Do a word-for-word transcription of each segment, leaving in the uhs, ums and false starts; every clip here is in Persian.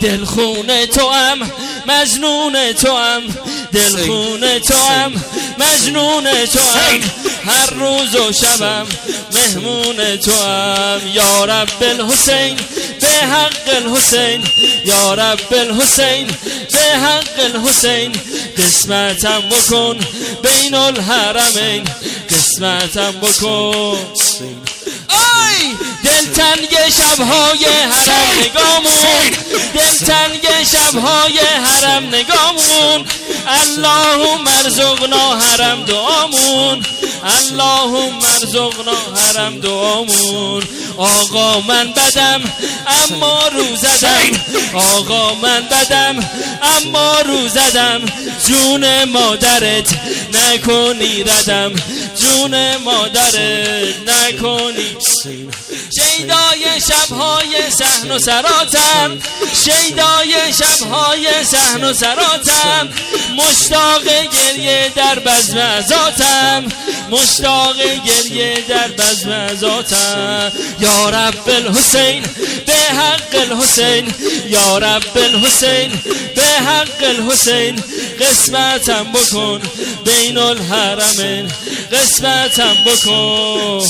دلخون تو هم مجنون تو هم دلخون تو هم مجنون تو هم هر روز و شبم مهمون تو هم یا رب الحسین به حق الحسین یا رب الحسین به حق الحسین قسمتم بکن بین الحرمین قسمتم بکن آی دلتنگ شبهای حرم نگامون دلتنگ شبهای حرم نگامون اللهم ارزقنا حرم دعامون اللهم ارزقنا حرم دعامون آقا من بدم اما رو زدم آقا من بدم اما رو زدم جون مادرت نکنی ردم جون مادرت نکنی شیدای شبهای صحن و سراتم شیدای شبهای صحن و سراتم مشتاق گریه در بزم عزاتم مشتاق گریه در بزم عزاتم یا رب الحسین به حق الحسین یا رب الحسین به حق الحسین قسمتم بکن بین الحرمین قسمتم بکن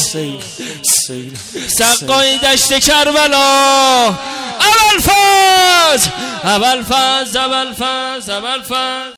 سقای دشت کربلا ابوالفضل ابوالفضل ابوالفضل ابوالفضل